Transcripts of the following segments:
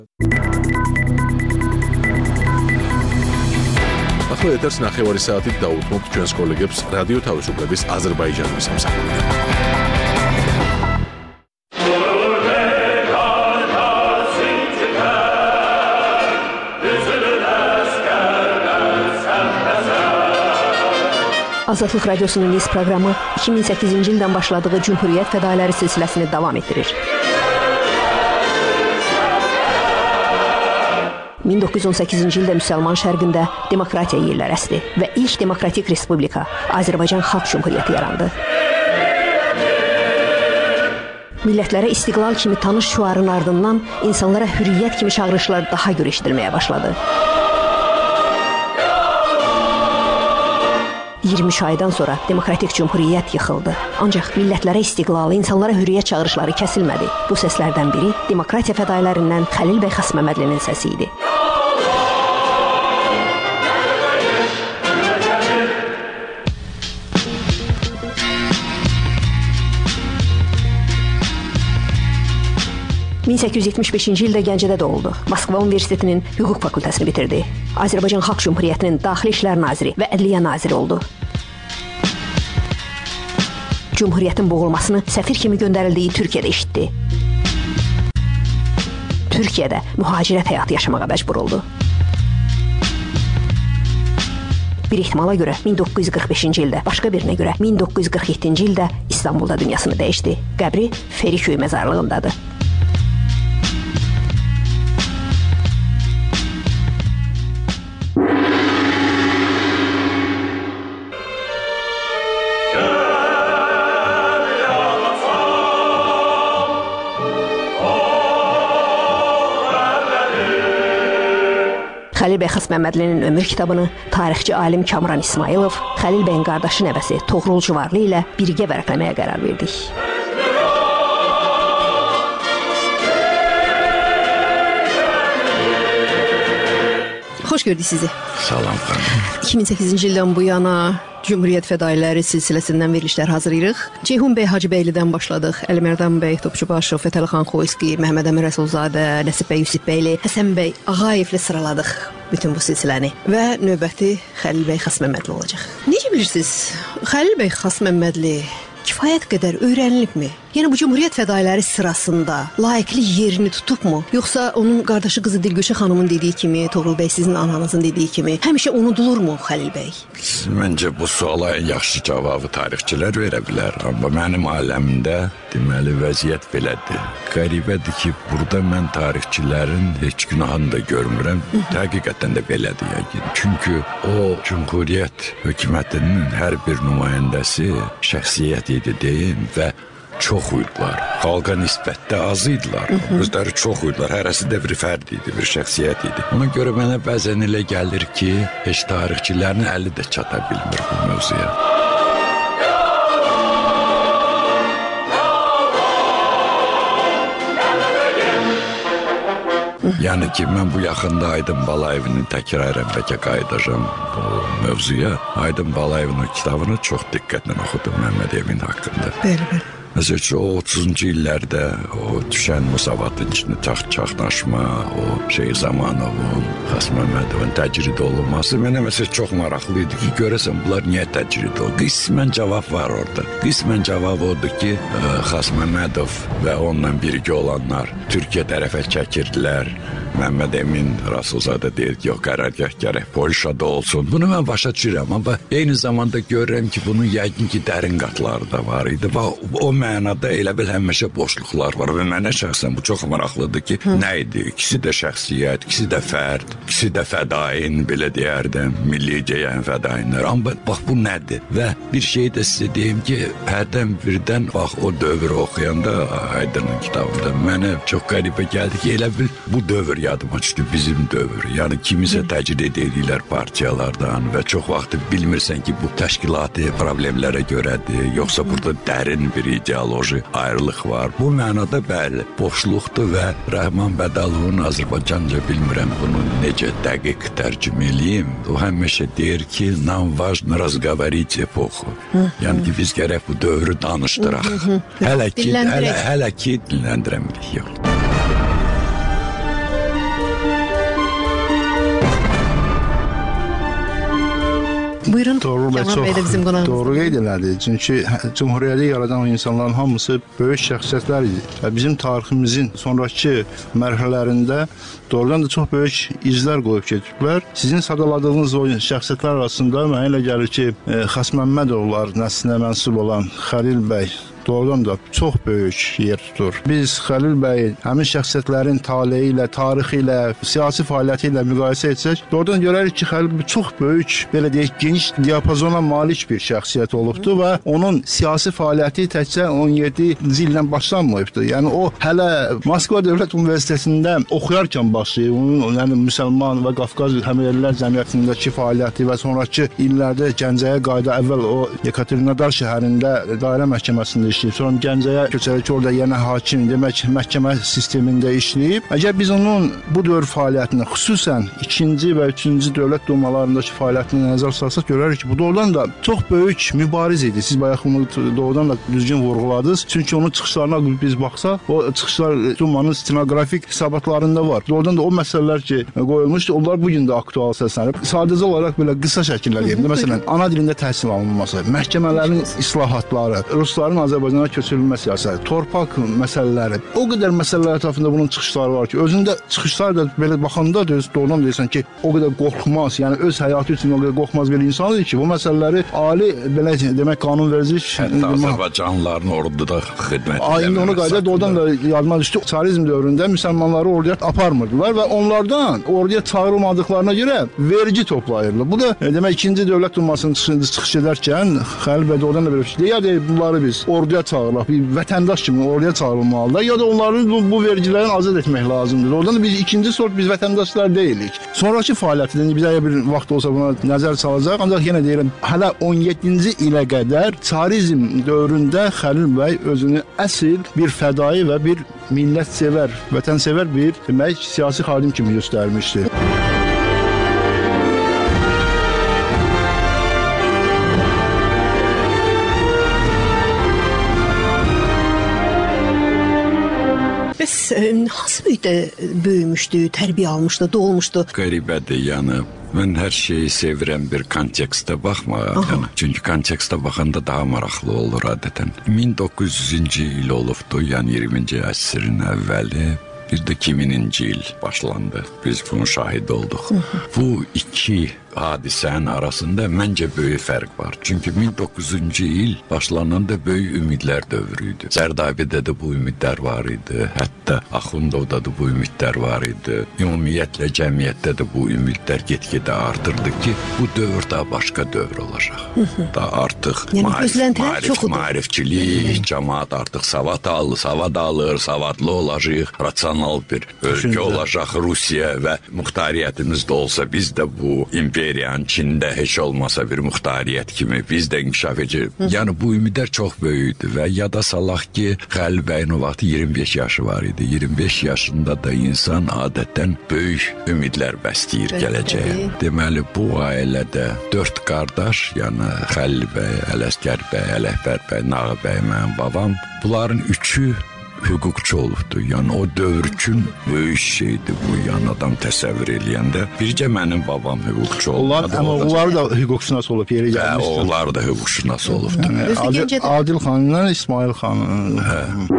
ახლა ეთერს 9 საათით დაუთმობთ ჩვენს კოლეგებს რადიო თავისუფლების აზერბაიჯანის სამსახურიდან. Azadlıq Radyosu'nun iz proqramı 2008-ci ildən başladığı Cumhuriyyət fədailləri silsiləsini davam etdirir. 1918-ci ildə müsəlman şərqində demokratiya yerlər əsdi və ilk demokratik respublika Azərbaycan Xalq Cumhuriyyəti yarandı. Millətlərə istiqlal kimi tanış şüarın ardından insanlara hürriyyət kimi çağırışlar daha gür eşidilməyə başladı. 23 aydan sonra demokratik cumhuriyyət yıxıldı. Ancaq millətlərə istiqlalı, insanlara hürriyyət çağırışları kəsilmədi. Bu səslərdən biri demokratiya fədaillərindən Xəlil bəy Xasməmmədlinin səsi idi. ...1875-ci ildə Gəncədə doğuldu. Moskva Universitetinin hüquq fakültəsini bitirdi. Azərbaycan Xalq Cumhuriyyətinin Daxili İşlər Naziri və Ədliyyə Naziri oldu. Cumhuriyyətin boğulmasını səfir kimi göndərildiyi Türkiyədə eşitdi. Türkiyədə mühacirət həyatı yaşamağa məcbur oldu. Bir ehtimala görə 1945-ci ildə, başqa birinə görə 1947-ci ildə İstanbulda dünyasını dəyişdi. Qəbri Feriköy məzarlığındadır. Xəlil bəy Xasməmmədlinin ömür kitabını tarixçi alim Kamran İsmailov, Xəlil bəyin qardaşı nəvəsi Toğrul Cüvarlı ilə birgə vərəqləməyə qərar verdik. Xoş gördük sizi. Salam xanım. 2008-ci ildən bu yana Cumhuriyyət fədailləri silsiləsindən verilişlər hazırlayırıq. Ceyhun bəy Hacıbəylidən başladıq. Əlimərdan bəy Topçubaşov, Fətəli-xan Xoyski, Məhəmməd Əmin Rəsulzadə, Nəsib bəy Yusifbəyli, Həsən bəy Ağayevlə sıraladıq bütün bu silsiləni. Və növbəti Xəlil bəy Xasməmmədli olacaq. Necə bilirsiniz, Xəlil bəy Xasməmmədli kifayət qədər öyrənilibmi? Yəni bu Cumhuriyyət fədailləri sırasında layiqli yerini tutubmu? Yoxsa onun qardaşı qızı Dilgüşə xanımın dediyi kimi, Toğrul bəy sizin ananızın dediyi kimi həmişə unudulurmu Xəlil bəy? Məncə bu suala ən yaxşı cavabı tarixçilər verə bilər. Amma mənim aləmimdə deməli vəziyyət belədir. Qəribədir ki, burada mən tarixçilərin heç günahını da görmürəm. Həqiqətən də belədir yəqin. Çünki o Cumhuriyyət hökumətinin hər bir nümayəndəsi şəxsiyyət idi deyin və çox uydular. Xalqa nisbətdə az idilər. Özləri çox uydular. Hərəsi də bir fərd idi, bir şəxsiyyət idi. Ona görə mənə bəzən elə gəlir ki, heç tarixçilərin əli də çata bilmir bu mövzuya. Yəni ki, mən bu yaxında Aydın Balayevin təkrarən bəlkə qayıdacağım bu mövzuya. Aydın Balayevin kitabını çox diqqətlə oxudum Məhəmməd Emin haqqında. Bəli. Məsələn, o 30-cu illərdə o düşən Musavatın içində çaxnaşma, o Zamanavın, Xasməmmədovun təcrid olunması mənə məsələn çox maraqlı idi ki, görəsən bunlar niyə təcrid oldu? Qismən cavab var orada. Qismən cavab odur ki, Xasməmmədov və onunla birgə olanlar Türkiyə tərəfə çəkirdilər. Məhəmməd Emin Rasulzadə deyir ki, yox, qərargah gərək Polşada olsun. Bunu mən başa düşürəm, amma eyni zamanda görürəm ki, bunun yəqin ki, dərin qatları da var idi. O mənada elə bil həmişə boşluqlar var və mənə şəxsən bu çox maraqlıdır ki, nə idi? İkisi də şəxsiyyət, ikisi də fərd, ikisi də fədain, belə deyərdim, milli geyən fədainlər. Amma bax, bu nədir? Və bir şey də sizə deyim ki, hərdən birdən, bax, o dövr oxuyanda Aydın'ın kitabında mənə çox qəribə gəldi ki, elə bil bu dövr yadıma düşdü, bizim dövr. Yəni kimisə təcrid edirlər partiyalardan və çox vaxt bilmirsən ki, bu təşkilati problemlərə görədir, yoxsa burada dərin bir ideoloji ayrılıq var. Bu mənada bəli, boşluqdur və Rəhman Bədəlovun Azərbaycanca bilmirəm bunu necə dəqiq tərcümə eləyim. O həmişə deyir ki, nam важно разговорить эпоху. Yəni ki, biz gərək bu dövrü danışdıraq. Hələ ki, dinləndirəmirik, yox. Buyurun. Doğru və Kəmal bəy də bizim qonağımızdır. doğru qeyd elədi. Çünki Cümhuriyyəti yaradan o insanların hamısı böyük şəxsiyyətlər idi. Və bizim tariximizin sonrakı mərhələlərində doğrudan da çox böyük izlər qoyub gediblər. Sizin sadaladığınız o şəxsiyyətlər arasında mənə elə gəlir ki, Xas Məmmədovlar nəslinə mənsub olan Xəlil bəy doğrudan da çox böyük yer tutur. Biz Xəlil bəyin həmin şəxsiyyətlərin taleyi ilə, tarixi ilə, siyasi fəaliyyəti ilə müqayisə etsək, doğrudan görərik ki, Xəlil bəy çox böyük, belə deyək, geniş diapazona malik bir şəxsiyyət olubdu və onun siyasi fəaliyyəti təkcə 17-ci ildən başlanmayıbdı. Yəni o hələ Moskva Dövlət Universitetində oxuyarkən başlayıb, onun yəni müsəlman və Qafqaz həmyerlilər cəmiyyətindəki fəaliyyəti və sonrakı illərdə Gəncəyə qayıda əvvəl o Yekaterinodar şəhərində dairə məhkəməsində işləyib. Sonra Gəncəyə köçərək orada yenə hakim, demək məhkəmə sistemində işləyib. Əgər biz onun bu dövr fəaliyyətini, xüsusən 2-ci və 3-cü dövlət dumalarındakı fəaliyyətini nəzər salsaq görərik ki, bu doğrudan da çox böyük mübariz idi. Siz bayaq bunu doğrudan da düzgün vurğuladınız. Çünki onun çıxışlarına biz baxsaq, o çıxışlar dumanın stenoqrafik hesabatlarında var. Doğrudan da o məsələlər ki, qoyulmuşdu, onlar bugün də aktual səslənib. Sadəcə olaraq belə qısa şəkillər deyim. Məsələn, ana dilində təhsil alınması, məhkəmələrin islahatları, rusların Azərbaycana köçürülmə siyasəti, torpaq məsələləri, o qədər məsələlər ətrafında bunun çıxışları var ki, özündə çıxışlar da belə baxanda doğrudan deyirsən ki, o qədər qorxmaz, yəni öz həyatı üçün o qədər qorxmaz bir insan idi ki, bu məsələləri ali, belə demək, qanunvericilik hətta Azərbaycanlıların orduda xidmət etməsi. Aynen onu qayda doğrudan da yadıma düşdü. Çarizm dövründə müsəlmanları orduya aparmırdılar və onlardan orduya çağırılmadıqlarına görə vergi toplayırlar. Bu da demək 2-ci dövlət dumasının çıxış edərkən Xəlil bəy doğrudan da belə bir şey deyir. Ya deyir, bunları biz orduya çağırırıq, bir vətəndaş kimi orduya çağırılmalıdır, ya da onların bu vergilərini azad etmək lazımdır. Oradan da biz ikinci sort biz vətəndaşlar deyilik. Sonrakı fəaliyyətində bir də bir vaxt olsa buna nəzər salacaq. Ancaq yenə deyirəm, hələ 17-ci ilə qədər çarizm dövründə Xəlil bəy özünü əsl bir fədai və bir millətsevər, vətənsevər bir demək siyasi xadim kimi göstərmişdi. Bəs hansı mühitdə böyümüşdü, tərbiyə almışdı, doğulmuşdu? Qəribədir, yəni mən hər şeyi sevirəm bir kontekstə baxmağa. Yəni, çünki kontekstə baxanda daha maraqlı olur adətən. 1900-cü il olubdu, yəni 20-ci əsrin əvvəli. Bir də 2000-ci il başlandı. Biz bunun şahidi olduq. Bu iki hadisənin arasında məncə böyük fərq var. Çünki 1900-cü il başlananda böyük ümidlər dövrü idi. Zərdabidə də bu ümidlər var idi. Hətta Axundovda da bu ümidlər var idi. Ümumiyyətlə cəmiyyətdə də bu ümidlər get-gedə artırdı ki, bu dövr daha başqa dövr olacaq. Daha artıq maarifçilik, cəmaət artıq savad alır, savadlı olacaq, rasional bir ölkə olacaq Rusiya və muxtariyyətimiz də olsa biz də bu imperiyanın Çində heç olmasa bir muxtariyyət kimi biz də inkişaf edəcək. Yəni bu ümidlər çox böyükdü və yada salaq ki, Xəlil bəyin o vaxt 25 yaşı var idi. 25 yaşında da insan adətən böyük ümidlər bəsləyir gələcəyə. Deməli, bu ailədə 4 qardaş, yəni Xəlil bəy, Ələsgər bəy, Ələkbər bəy, Nağı bəy, mənim babam, bunların 3-ü hüquqçu olubdu. Yəni o dövr üçün böyük şeydir bu, yəni adam təsəvvür eləyəndə. Bircə mənim babam hüquqçu olubdu. Amma onlar da hüquqşünas olub, yeri gəlmişdi. Onlar da hüquqşünas olubdu. Adil xanla İsmail xan.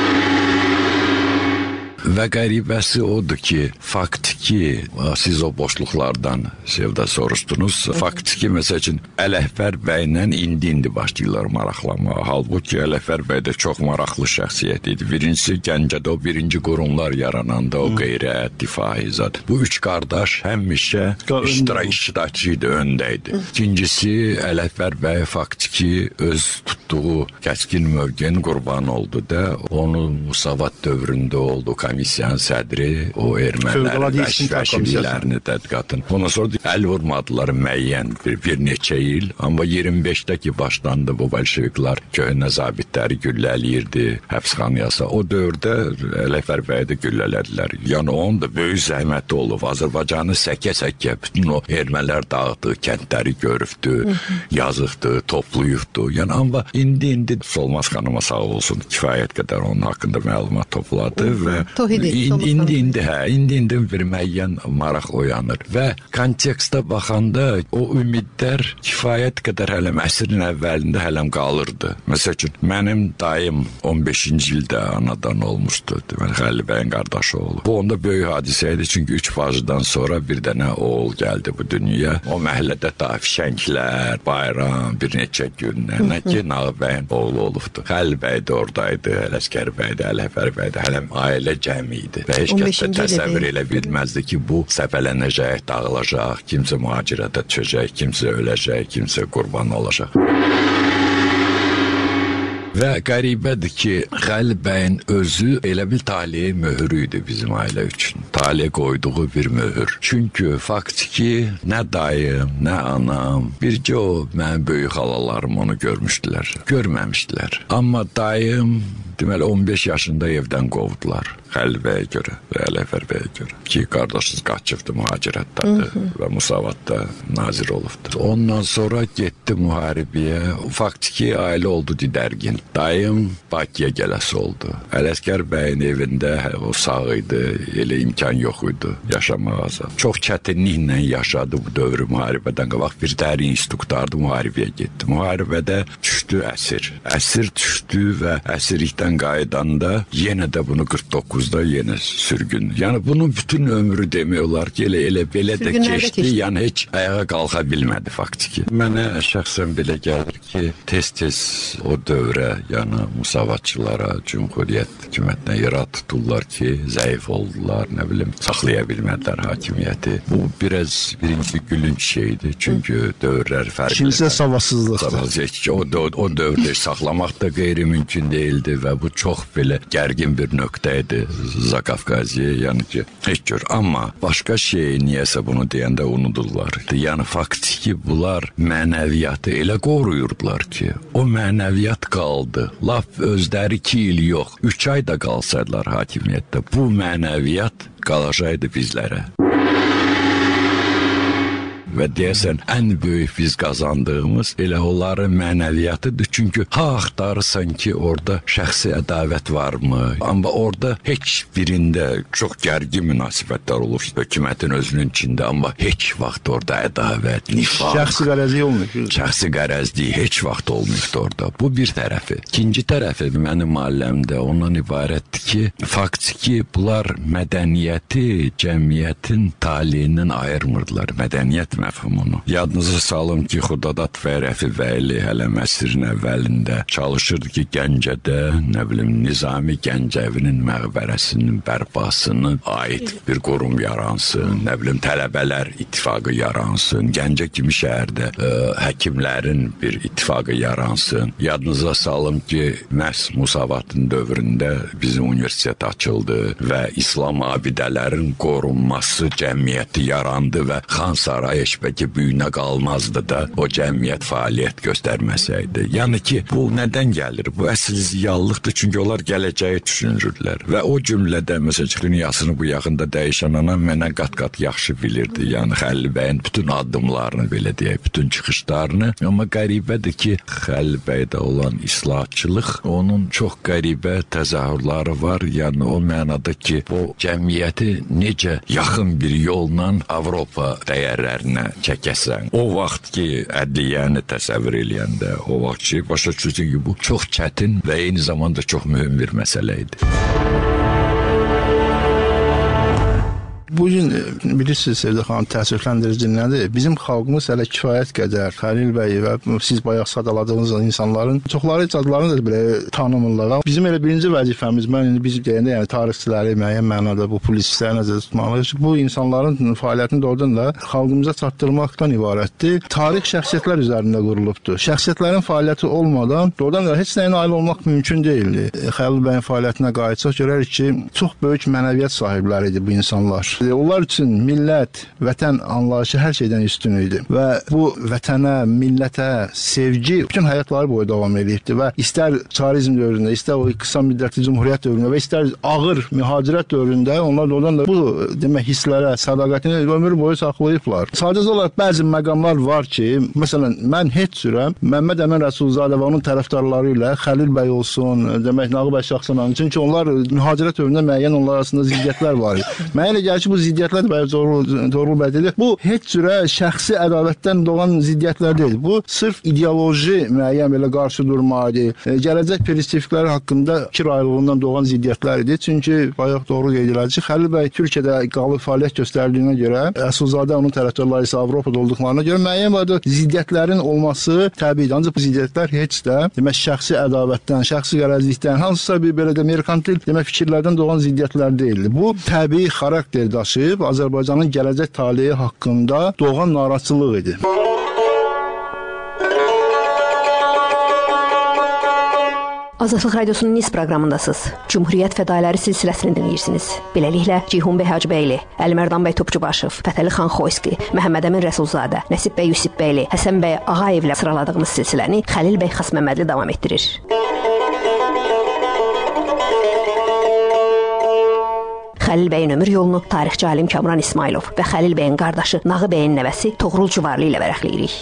Və qəribəsi odur ki, faktiki, siz o boşluqlardan Sevda soruşdunuz, faktiki məsəl üçün Ələkbər bəylə indi başlayırlar maraqlanmağa. Halbuki Ələkbər bəy də çox maraqlı şəxsiyyət idi. Birincisi Gəncədə o birinci qurumlar yarananda o qeyrət, difahi zat. Bu 3 qardaş həmişə iştirakçı idi, öndə idi. İkincisi Ələkbər bəy faktiki öz tutduğu kəskin mövqenin qurbanı oldu da, onu Musavat dövründə oldu, komissiyanın sədri, o ermənilərin vəşvəşiliklərini tədqiqatın. Ondan sonra əl vurmadılar müəyyən bir neçə il, amma 25-də ki başlandı bu bolşeviklər köhnə zabitləri güllələyirdi həbsxanaya. O dövrdə Ələkbər bəyi də güllələdilər. Yəni onun da böyük zəhməti olub. Azərbaycanı səkə-səkə bütün o ermənilər dağıtdı, kəndləri görübdü, yazıqdı, toplayıbdı. Yəni amma indi Solmaz xanıma sağ olsun, kifayət qədər onun haqqında məlumat topladı və İndi bir müəyyən maraq oyanır və kontekstə baxanda o ümidlər kifayət qədər hələm əsrin əvvəlində hələm qalırdı. Məsəl üçün, mənim dayım 15-ci ildə anadan olmuşdu. Deməli, Xəlil bəyin qardaşı oğlu. Bu onda böyük hadisə idi, çünki 3 bacıdan sonra bir dənə oğul gəldi bu dünyaya. O məhəllədə da fişənglər, bayram, bir neçə günlər, ki, Nağı bəyin oğlu olubdu. Xəlil bəy də oradaydı, Ələsgər bəy də, Ələkbər bəy də, hələm ailə cəmi idi. Və heç kəs də təsəvvür elə bilməzdi ki, bu səpələnəcək, dağılacaq, kimsə mühacirətə düşəcək, kimsə öləcək, kimsə qurban olacaq. Və qəribədir ki, Xəlil bəyin özü elə bir taliyə möhürü idi bizim ailə üçün. Taliyə qoyduğu bir möhür. Çünki faktiki nə dayım, nə anam, bircə o mənim böyük xalalarım onu görmüşdülər, görməmişdilər. Amma dayım deməli 15 yaşında evdən qovdular. Xəlil bəyə görə və Ələkbər bəyə görə. Ki, qardaşız qaçıbdı mühacirətdədir və Musavatda nazir olubdur. Ondan sonra getdi müharibəyə. Faktiki ailə oldu didərgin. Dayım Bakıya gələsi oldu. Ələsgər bəyin evində o sağ idi, elə imkan yox idi yaşamağa. Çox çətinliklə yaşadı bu dövrü müharibədən qabaq. Bir dərin institutlardı, müharibəyə getdi. Müharibədə düşdü əsir. Əsir düşdü və əsirlikdən qaydanda yenə də bunu 49-da yenə sürgün. Yəni bunun bütün ömrü demək olar ki, elə belə də keçdi. Yəni heç ayağa qalxa bilmədi faktiki. Mənə şəxsən belə gəlir ki, tez-tez o dövrə, yəni musavatçılara, Cümhuriyyət hökumətinə irad tuturlar ki, zəif oldular, nə bilim, saxlaya bilmədilər hakimiyyəti. Bu biraz birinci gülünç şeydir. Çünki dövrlər fərqli. Kimsə savadsızlıqdır. O dövrdə saxlamaq da qeyri-mümkün deyildi və bu çox belə gərgin bir nöqtə idi Zakafqaziyə, yəni ki, heç gör. Amma başqa şey niyəsə bunu deyəndə unudurlar. Yəni faktiki bunlar mənəviyyatı elə qoruyurdular ki, o mənəviyyat qaldı. Laf özləri 2 il yox, 3 ay da qalsaydılar hakimiyyətdə, bu mənəviyyat qalacaqdı bizlərə. Və deyəsən, ən böyük biz qazandığımız elə onların mənəviyyatıdır. Çünki axtarırsan ki, orada şəxsi ədavət varmı? Amma orada heç birində çox gərgin münasibətlər olur. Hökumətin özünün içində, amma heç vaxt orada ədavət, nifaq. Şəxsi qərəzlik olmuyor. Şəxsi qərəzlik heç vaxt olmuyor orada. Bu bir tərəfi. İkinci tərəfi mənim ailəmdə ondan ibarətdir ki, faktiki bunlar mədəniyyəti cəmiyyətin taliyindən ayırmırdılar. Mədəniyyət məfhumunu. Yadınıza salım ki, Xudadad və Rəfi Bəyli hələm əsrin əvvəlində çalışırdı ki, Gəncədə, nə bilim, Nizami Gəncəvinin məqbərəsinin bərpasına aid bir qurum yaransın, nə bilim, tələbələr ittifaqı yaransın, Gəncə kimi şəhərdə həkimlərin bir ittifaqı yaransın. Yadınıza salım ki, məhz Musavatın dövründə bizim universitet açıldı və İslam abidələrin qorunması cəmiyyəti yarandı və Xan Sarayı bəlkə büyünə qalmazdı da o cəmiyyət fəaliyyət göstərməsəydi. Yəni ki, bu nədən gəlir? Bu əsl ziyallıqdır, çünki onlar gələcəyi düşünürlər. Və o cümlədə, məsələn, dünyasını bu yaxında dəyişən anam mənə qat-qat yaxşı bilirdi. Yəni, Xəlil bəyin bütün addımlarını, belə deyək, bütün çıxışlarını. Amma qəribədir ki, Xəlil bəydə olan islahatçılıq, onun çox qəribə təzahürləri var. Yəni, o mənada ki, bu cəmiyyəti necə yaxın bir yolla Avropa dəyərlərinə çəkəsən. O vaxt ki, ədliyyəni təsəvvür eləyəndə, o vaxt ki, başa düşürsən ki, bu çox çətin və eyni zamanda çox mühüm bir məsələ idi. Bugün bilirsiniz Sevdə xanım, təəssüfləndirici nədir? Bizim xalqımız hələ kifayət qədər Xəlil bəy və siz bayaq sadaladığınız insanların çoxları adlarını da belə tanımırlar. Bizim elə birinci vəzifəmiz, mən biz deyəndə, yəni tarixçiləri müəyyən mənada bu polisləri nəzərdə tutmalıyıq. Bu insanların fəaliyyətini doğrudan da xalqımıza çatdırmaqdan ibarətdir. Tarix şəxsiyyətlər üzərində qurulubdur. Şəxsiyyətlərin fəaliyyəti olmadan doğrudan da heç nəyə nail olmaq mümkün deyildi. Xəlil bəyin fəaliyyətinə qayıtsaq görərik ki, çox böyük mənəviyyat sahibləri idi bu insanlar. Onlar üçün millət, vətən anlayışı hər şeydən üstün idi və bu vətənə, millətə sevgi bütün həyatları boyu davam edibdi və istər çarizm dövründə, istər o qısa müddətli cümhuriyyət dövründə və istər ağır mühacirət dövründə onlar oradan da bu demək hisslərə, sədaqətini ömür boyu saxlayıblar. Sadəcə olaraq bəzi məqamlar var ki, məsələn, mən heç cürə Məhəmməd Əmin Rəsulzadə və onun tərəfdarları ilə Xəlil bəy olsun, demək Nağı bəy şəxsən, çünki onlar mühacirət dövründə müəyyən onlar arasında ziddiyyətlər var idi. Mənə elə gəlir ki, bu ziddiyyətlər bəy doğru bədəli. Bu heç cürə şəxsi ədavətdən doğan ziddiyyətlər deyil. Bu sırf ideoloji müəyyən belə qarşı durma idi. Gələcək perspektivləri haqqında fikir ayrılığından doğan ziddiyyətlər idi. Çünki bayaq doğru qeyd edildi ki, Xəlil bəy Türkiyədə qalıb fəaliyyət göstərdiyinə görə, Rəsulzadə onun tərəfdarları isə Avropada olduqlarına görə müəyyən bir ziddiyyətlərin olması təbiidir. Ancaq bu ziddiyyətlər heç də demək şəxsi ədavətdən, şəxsi qərəzlikdən, hansısa bir belə də merkantil demək fikirlərdən doğan ziddiyyətlər deyildi. Bu təbii xarakter daşıyıb Azərbaycanın gələcək taleyi haqqında doğan narahatçılıq idi. Azadlıq Radiosunun Niz proqramındasınız. Cümhuriyyət fədailəri silsiləsini dinləyirsiniz. Beləliklə, Ceyhun bəy Hacıbəyli, Əlimərdan bəy Topçubaşov, Fətəli xan Xoyski, Məhəmməd Əmin Rəsulzadə, Nəsib bəy Yusifbəyli, Həsən bəy Ağayevlə sıraladığımız silsiləni Xəlil bəy Xasməmmədli davam etdirir. Xəlil bəyin ömür yolunu tarixçi alim Kamran İsmailov və Xəlil bəyin qardaşı Nağı bəyin nəvəsi Toğrul Cuvarlı ilə vərəqləyirik.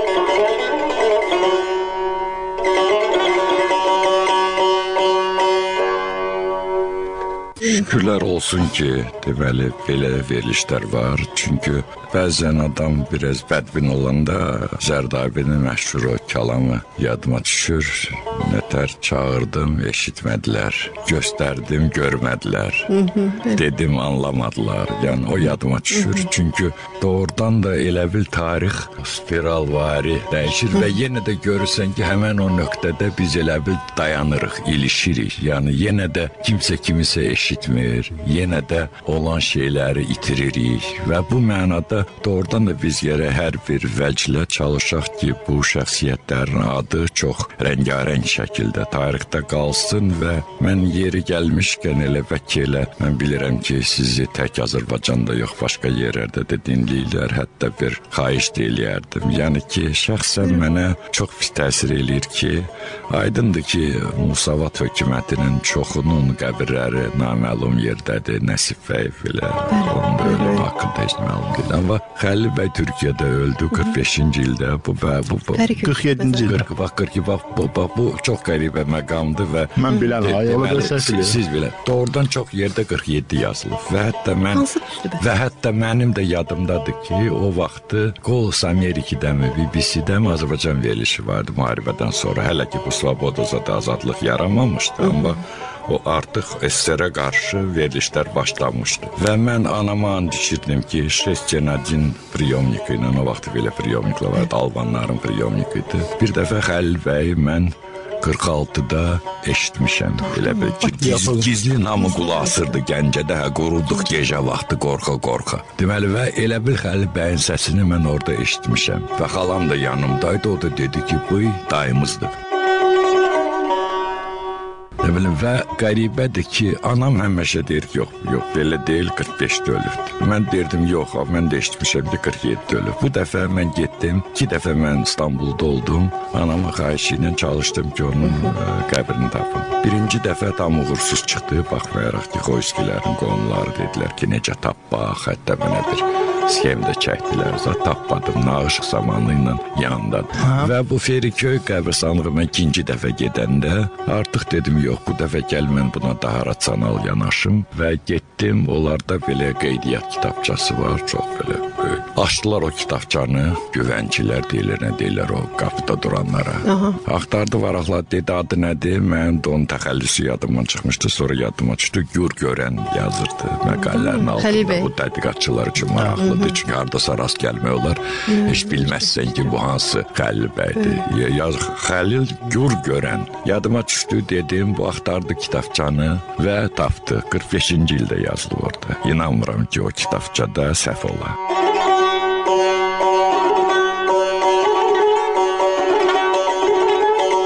Şükürlər olsun ki, deməli, belə verilişlər var. Çünki bəzən adam biraz bədbin olanda Zərdabinin məşhur o kəlamı yadıma düşür. Nətər çağırdım, eşitmədilər. Göstərdim, görmədilər. Dedim, anlamadılar. Yəni, o yadıma düşür. Çünki doğrudan da elə bil tarix spiralvari dəyişir və yenə də görürsən ki, həmən o nöqtədə biz elə bil dayanırıq, ilişirik. Yəni, yenə də kimsə kimisə eşitmir, yenə də olan şeyləri itiririk və bu mənada doğrudan da biz yerə hər bir vəclə çalışaq ki, bu şəxsiyyətlərin adı çox rəngarəng şəkildə tarixdə qalsın və mən yeri gəlmişkən elə vəkillə, mən bilirəm ki, sizi tək Azərbaycanda yox, başqa yerlərdə də dinləyirlər, hətta bir xahiş deyilərdim. Yəni ki, şəxsən mənə çox pis təsir eləyir ki, aydındır ki, Musavat hökumətinin çoxunun qəbirləri naməlum yerdədir, Nəsib bəy filə, onun da ölüm haqqında heç məlum deyil. Amma Xəlil bəy Türkiyədə öldü 45-ci ildə, bu 47-ci ildə. Bu çox qəribə məqamdır və mən bilən siz bilən. Doğrudan çox yerdə 47 yazılıb və hətta mənim də yadımdadır ki, o vaxtı Qolus Amerikidəmi, BBC-dəmi Azərbaycan verilişi vardı müharibədən sonra. Hələ ki, bu Svobodozada azadlıq yaranmamışdı, amma o artıq SSR-ə qarşı verilişlər başlanmışdı. Və mən anama and içirdim ki, 6-1 priyomnik ilə, o vaxt belə priyomniklər vardı, Albanların priyomnik idi. Bir dəfə Xəlil bəy mən 46-da eşitmişəm. Elə bir ki, gizli namı qulaq asırdı Gəncədə, quruduq gecə vaxtı qorxa-qorxa. Deməli, və elə bir Xəlil bəyin səsini mən orada eşitmişəm. Və xalam da yanımdaydı, o da dedi ki, bu dayımızdır. Və qəribədir ki, anam həmişə deyir ki, yox, belə deyil, 45-də ölübdür. Mən deyirdim, yox, mən də eşitmişəm ki, 47-də ölüb. Bu dəfə mən getdim, 2 dəfə mən İstanbulda oldum, anamın xahişi ilə çalışdım ki, onun qəbrini tapım. Birinci dəfə tam uğursuz çıxdı, baxmayaraq ki, Xoyskilərin qonumları dedilər ki, necə tapmaq, hətta mənə bir sxemdə çəkdilər, tapmadım, nağışıq zamanı ilə yanındadır. Və bu Feriköy qəbristanlığı mən 2-ci dəfə gedəndə artıq dedim, yox, bu dəfə gəl mən buna daha rasional yanaşım və getdim, onlarda belə qeydiyyat kitabçası var, çox belə böyük. Açdılar o kitabçanı, güvəncilər deyilir, nə deyirlər o qapıda duranlara. Axtardı varaqlar, dedi adı nədir, mən də onun təxəllüsü yadımdan çıxmışdı, sonra yadıma düşdü, Gür Görən yazırdı məqalələrin altında, bu tədqiqatçılar üçün maraqlıdır, çünki haradasa rast gəlmək olar, heç bilməzsən ki, bu hansı Xəlil bəydir. Xəlil Gür Görən, yadıma düşdü, dedim, bu axtardı kitabçanı və tapdı, 45-ci ildə yazılıb orada. İnanmıram ki, o kitabçada səhv ola.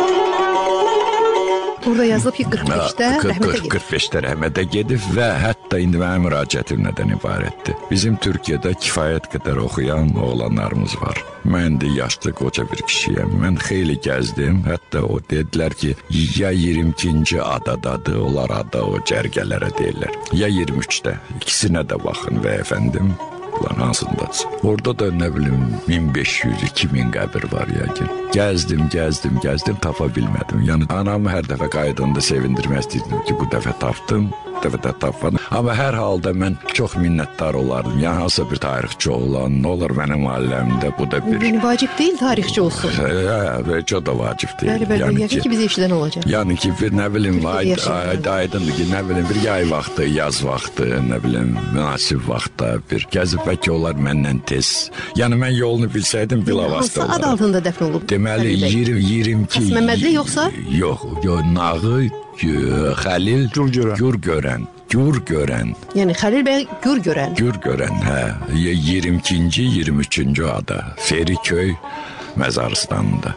Burada yazılıb ki, 45-də rəhmətə gedib. 45-də rəhmətə gedib və hətta Hətta indi mənim müraciətim nədən ibarətdir? Bizim Türkiyədə kifayət qədər oxuyan oğlanlarımız var. Mən də yaşlı qoca bir kişiyəm. Mən xeyli gəzdim. Hətta o dedilər ki, ya 22-ci adadadır, onlar ada o cərgələrə deyirlər. Ya 23-də. İkisinə də baxın və əfəndim. Hansındasın? Orada da nə bilim 1500-2000 qəbir var yəqin. Gəzdim, tapa bilmədim. Yəni anamı hər dəfə qayıdanda sevindirmək istəyirdim ki, bu dəfə tapdım. Dəfə tapmadım. Amma hər halda mən çox minnətdar olardım. Yəni hansısa bir tarixçi olan, nə olur mənim ailəmdə bu da bir... Yəni vacib deyil tarixçi olsun. Çox da vacib deyil. Bəli, yəqin ki, bizi eşidən olacaq. Yəni ki, bir nə bilim, aydındır ki, nə bilim, bir yay vaxtı, yaz vaxtı, nə bilim, münasib vaxtda bir gəzib bəlkə onlar məndən tez. Yəni mən yolunu bilsəydim, bilavasitə olaraq. Ad altında dəfn olub? Deməli, 22... Əsməmədli yoxsa? Yox, Nağı, Xəlil Gürgörən. Yəni Xəlil bəy Gürgörən, hə. 22-ci, 23-cü ada. Feriköy məzarstanında.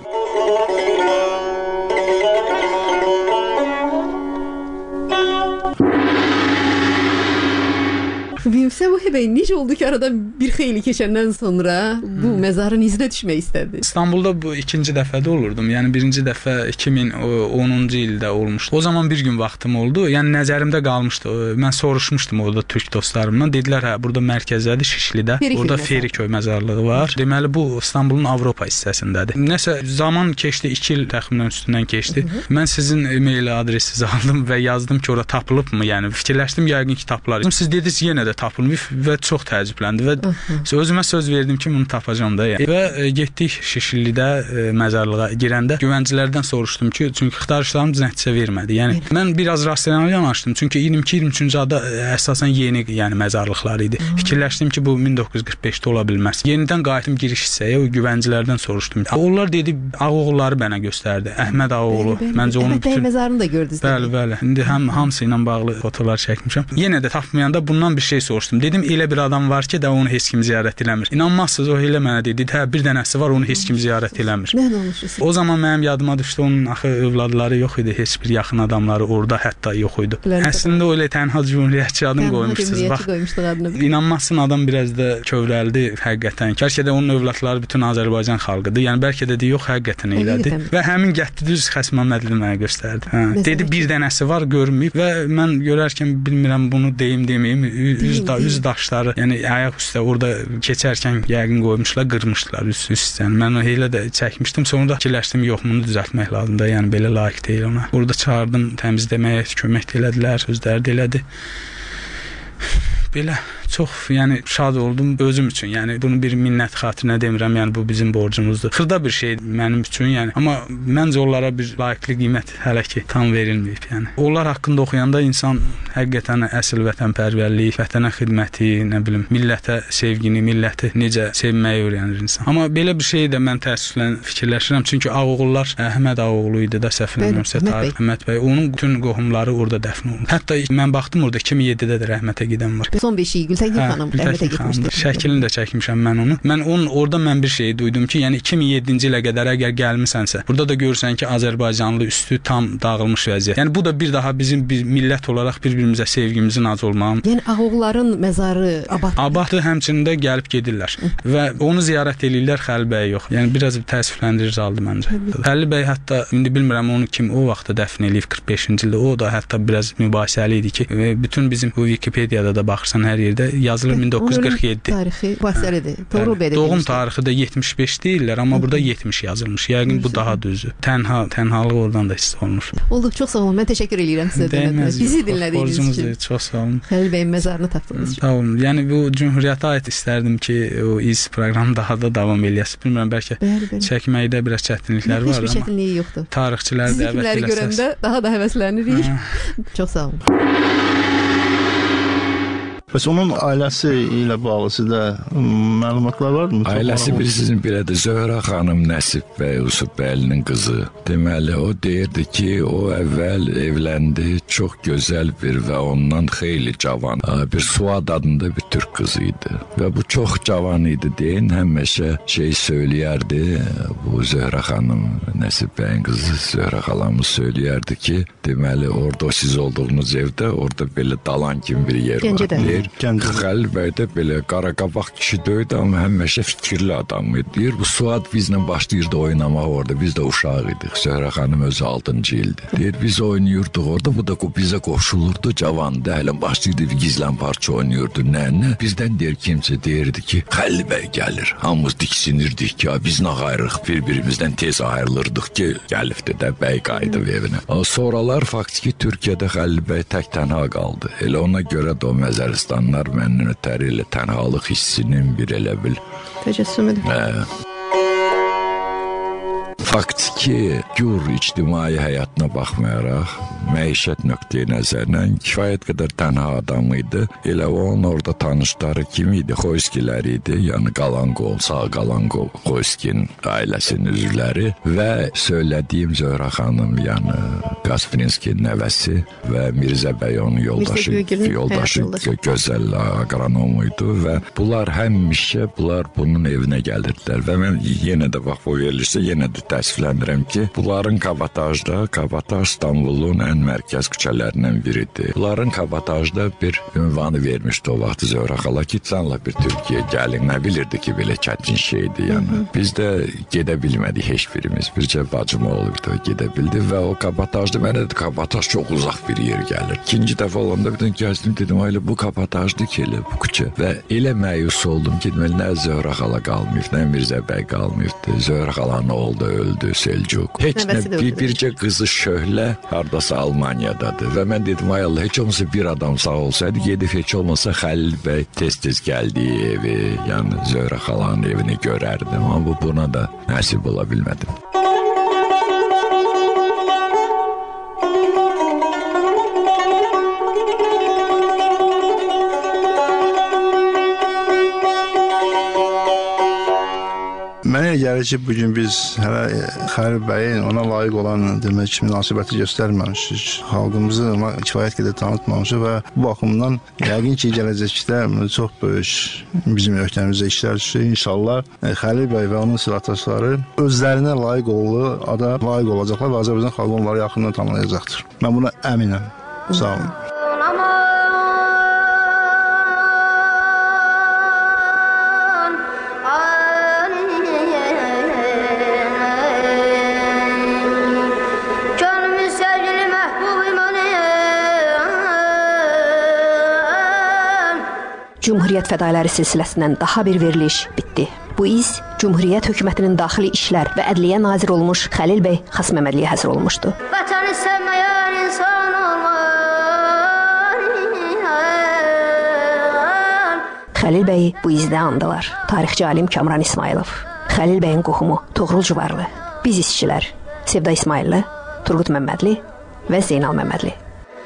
Səbuhi bəy, necə oldu ki, arada bir xeyli keçəndən sonra bu məzarın izinə düşmək istədi? İstanbulda bu ikinci dəfədə olurdum. Yəni birinci dəfə 2010-cu ildə olmuşdu. O zaman bir gün vaxtım oldu. Yəni nəzərimdə qalmışdı. Mən soruşmuşdum orada türk dostlarımdan. Dedilər, hə, burada mərkəzdədir, Şişlidə. Orada Feriköy məzarlığı var. Deməli, bu İstanbulun Avropa hissəsindədir. Nəsə zaman keçdi, 2 il təxminən üstündən keçdi. Mən sizin e-mail adresinizi aldım və yazdım ki, orada tapılıbmı? Yəni fikirləşdim, yəqin ki, tapılar. Siz dediniz, yenə də tapılmır və çox təəccübləndi və özümə söz verdim ki, bunu tapacağam da. Yəni. Və getdik Şişlidə məzarlığa girəndə güvəncilərdən soruşdum ki, çünki axtarışlarımız nəticə vermədi. Yəni mən biraz rasional yanaşdım, çünki 22-23-cü ada əsasən yeni, yəni məzarlıqlar idi. Fikirləşdim ki, bu 1945-də ola bilməz. Yenidən qayıtdım giriş hissəyə, o güvəncilərdən soruşdum. Onlar dedi, Ağoğulları mənə göstərdi. Əhməd Ağoğlu. Məncə onun bütün məzarını da gördünüz. Bəli. İndi həm hamısı ilə bağlı fotolar çəkmişəm. Yenə də tapmayanda bundan bir şey soruşdum. Dedim, elə bir adam var ki, onu heç kim ziyarət eləmir. İnanmazsınız, o elə mənə dedi, hə, bir dənəsi var, onu heç kim ziyarət eləmir. Nə olmuş? O zaman mənim yadıma düşdü, onun axı övladları yox idi, heç bir yaxın adamları orada hətta yox idi. Əslində o elə tənha cümhuriyyətçi adım qoymuşsunuz. Bax, inanmazsın, adam biraz da kövrəldi həqiqətən. Bəlkə də onun övladları bütün Azərbaycan xalqıdır. Yəni bəlkə də yox, həqiqətən elədi. Və həmin getdi düz Xəsim Məmmədli mənə göstərdi. Hə. Dedi, bir dənəsi var, görməyib və mən görərkən bilmirəm bunu deyim deməyim, üz daşları, yəni ayaq üstə orada keçərkən yəqin qoymuşlar, qırmışdılar üst hissəni. Mən o elə də çəkmişdim. Sonra da fikirləşdim, yox, bunu düzəltmək lazımdır. Yəni belə layiq deyil ona. Orada çağırdım, təmizləməyə kömək elədilər, özləri də elədi. Belə çox, yəni şad oldum özüm üçün. Yəni bunu bir minnət xatirinə demirəm. Yəni bu bizim borcumuzdur. Xırda bir şey mənim üçün, yəni. Amma məncə onlara bir layiqli qiymət hələ ki tam verilməyib, yəni. Onlar haqqında oxuyanda insan həqiqətən əsl vətənpərvərlik, vətənə xidməti, nə bilim, millətə sevgini, milləti necə sevməyi öyrənir insan. Amma belə bir şey də mən təəssüflə fikirləşirəm. Çünki Ağoğullar Əhməd Ağoğlu idi də, səhv eləmirəmsə, Tarix Əhməd bəy. Onun bütün qohumları orada dəfn olunub. Hətta mən baxdım, orada 2007-də də rəhmətə gedən var. Son 5 il Gültəkin xanım rəhmətə getmişdi. Şəklini də çəkmişəm mən onu. Mən orada bir şey duydum ki, yəni 2007-ci ilə qədər əgər gəlmisənsə, burada da görürsən ki, Azərbaycanlı üstü tam dağılmış vəziyyət. Yəni bu da bir daha bizim bir millət olaraq bir-birimizə sevgimizin az olmağı. Yəni Ağoğulların məzarı abaddır, həmçinin də gəlib gedirlər və onu ziyarət eləyirlər, Xəlil bəy yox. Yəni biraz təəssüfləndirici haldır məncə. Xəlil bəy hətta indi bilmirəm onu kim o vaxtda dəfn eləyib 45-ci ildə. O da hətta biraz mübahisəli idi ki, bütün bizim bu Wikipediyada da baxırsan hər yerdə yazılır 1947. Tarixi mübahisəlidir. Doğru belə. Doğum tarixi də 75 deyirlər, amma burada 70 yazılmış. Yəqin bu daha düzdür. Tənhalıq oradan da hiss olunur. Oldu, çox sağ olun. Mən təşəkkür edirəm sizə. Bizi dinlədiyiniz üçün. Çox sağ olun. Xəlil bəyin məzarını tapdınız. Sağ olun. Yəni bu Cümhuriyyətə aid istərdim ki, o iz proqramı daha da davam eləyəsə. Bilmirəm, bəlkə çəkməkdə biraz çətinliklər var, amma heç bir çətinliyi yoxdur. Tarixçilər dəvət eləsəz. Görəndə daha da həvəslənirik. Çox sağ olun. Bəs onun ailəsi ilə bağlısı da məlumatlar varmı? Ailəsi bilirsiniz belədir. Zöhrə xanım Nəsib bəy Yusufbəylinin qızı. Deməli o deyirdi ki, o əvvəl evləndi, çox gözəl bir və ondan xeyli cavan bir Suad adında bir türk qızı idi. Və bu çox cavan idi deyin, həmişə söyləyərdi. Bu Zöhrə xanım Nəsib bəyin qızı Zöhrə xalamız söyləyərdi ki, deməli orada siz olduğunuz evdə orada belə dalan kimi bir yer var. Deyir, Xəlil bəy də belə qaraqabaq kişi deyildi, amma həmişə fikirli adam idi. Deyir, bu Suad bizlə başlayırdı oynamağa orada. Biz də uşaq idik. Zöhrə xanım özü 6-cı ildi. Deyir, biz oynayırdıq orada. Bu da bizə qoşulurdu. Cavandı. Hələ başlayırdı bir gizlən parça oynayırdı. Nə? Bizdən deyir kimsə deyirdi ki, Xəlil bəy gəlir. Hamımız diksinirdik ki, biz nə ayrılıq bir-birimizdən tez ayrılırdıq ki, gəlibdi də bəy qayıdıb evinə. Sonralar faktiki Türkiyədə Xəlil bəy tək tənha qaldı. Elə ona görə də o Məzəristanlar məndən ötəri ilə tənhalıq hissinin bir elə bil təcəssüm edir. Faktiki gür ictimai həyatına baxmayaraq, məişət nöqteyi nəzərdən kifayət qədər tənha adam idi. Elə onun orada tanışları kim idi? Xoyskilər idi. Yəni Qalangov, sağ Qalangov, Xoyskinin ailəsinin üzvləri və söylədiyim Zöhrə xanım, yəni Qasprinskinin nəvəsi və Mirzə bəy onun yoldaşı gözəl aqronom idi və bunlar həmişə bunun evinə gəlirdilər və mən yenə də bax bu verilirsə yenə də təəssüflənirəm ki, bunların Kabataj İstanbulun ən mərkəz küçələrindən biridir. Bunların Kabatajda bir ünvanı vermişdi o vaxt Zöhrə xala ki, canla bir Türkiyə gəlin, nə bilirdi ki, belə çətin şeydir. Yəni. Biz də gedə bilmədik heç birimiz. Bircə bacım olubdu, gedə bildi və o Kabatajda mənə də Kabataj çox uzaq bir yer gəlir. İkinci dəfə olanda birdən gəzdim, dedim, elə bu Kabatajdı ki, elə bu küçə və elə məyus oldum ki, deməli, nə Zöhrə xala qalmayıb, nə Mirzə bəy qalmayıbdı. Zöhrə xalanın oğlu da öldü, Selçuk. Heç nə, bircə qızı Şöhlə hardasa Almaniyadadır və mən dedim, ay Allah, heç olmasa bir adam sağ olsaydı, gedib heç olmasa Xəlil bəy tez-tez gəldiyi evi, yəni Zöhrə xalanın evini görərdim, amma buna da nəsib ola bilmədim. Mənə gəlir ki, bugün biz hələ Xəlil bəyin ona layiq olan demək ki, münasibəti göstərməmişik. Xalqımızı kifayət qədər tanıtmamışıq və bu baxımdan yəqin ki, gələcəkdə çox böyük bizim ölkəmizdə işlər düşür. İnşallah Xəlil bəy və onun silahdaşları özlərinə layiq olacaqlar və Azərbaycan xalqı onları yaxından tanıyacaqdır. Mən buna əminəm. Sağ olun. Cümhuriyyət fədailəri silsiləsindən daha bir veriliş bitdi. Bu iz Cümhuriyyət hökumətinin daxili işlər və ədliyyə naziri olmuş Xəlil bəy Xasməmədliyə həsr olmuşdu. Vətəni sevməyən insan olmaz. Xəlil bəyi bu izdə andılar. Tarixçi alim Kamran İsmailov, Xəlil bəyin qohumu Toğrul Cüvarlı, biz işçilər Sevda İsmailli, Turqut Məmmədli və Zeynal Məmmədli.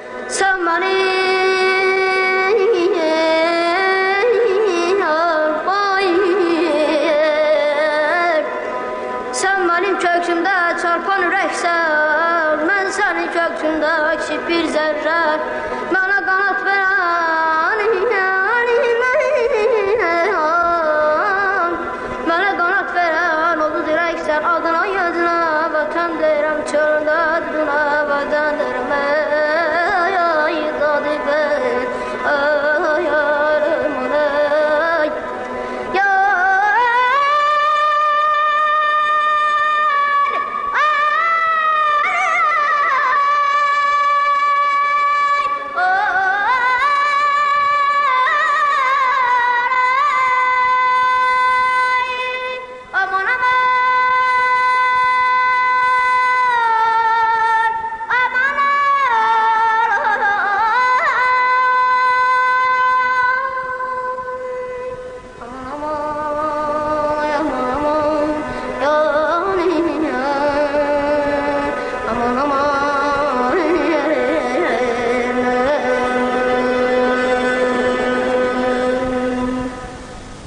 Köksümdə çarpan ürəksən, mən sənin köksündə kiçik bir zərrə, mənə qanat verən, mənə qanat verən, oldu dirəksən, adına yazına, vətən deyirəm, çöldə duna, vətən deyirəm, ay dadı ben, ay yarım olay.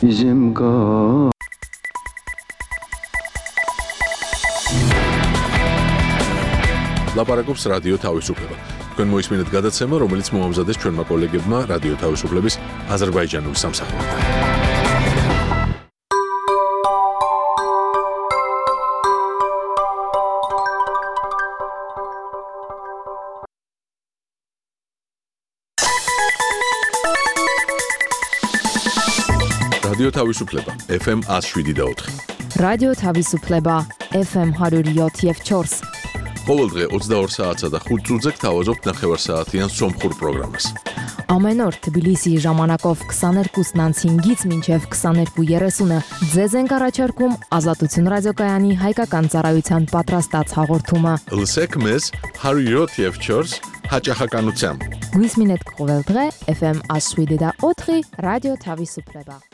Bizim ლაპარაკობს რადიო თავისუფლება. თქვენ მოისმინეთ გადაცემა, რომელიც მოამზადეს ჩვენმა კოლეგებმა რადიო თავისუფლების აზერბაიჯანული სამსახურიდან. რადიო თავისუფლება FM 107.4. რადიო თავისუფლება FM 107.4. ყოველდღე 22 საათსა და 5 წუთზე გთავაზობთ ნახევარსაათიან სომხურ პროგრამას. Ամեն օր Թբիլիսի ժամանակով 22:05-ից մինչև 22:30-ը ձեզ ենք առաջարկում Ազատություն ռադիոկայանի հայկական ծառայության պատրաստած հաղորդումը։ Լսեք մեզ 107.4 հաճախականությամբ։ Գույսմինետ կողել დღე FM 107.4 ռադիո Թավիսուպլեբա։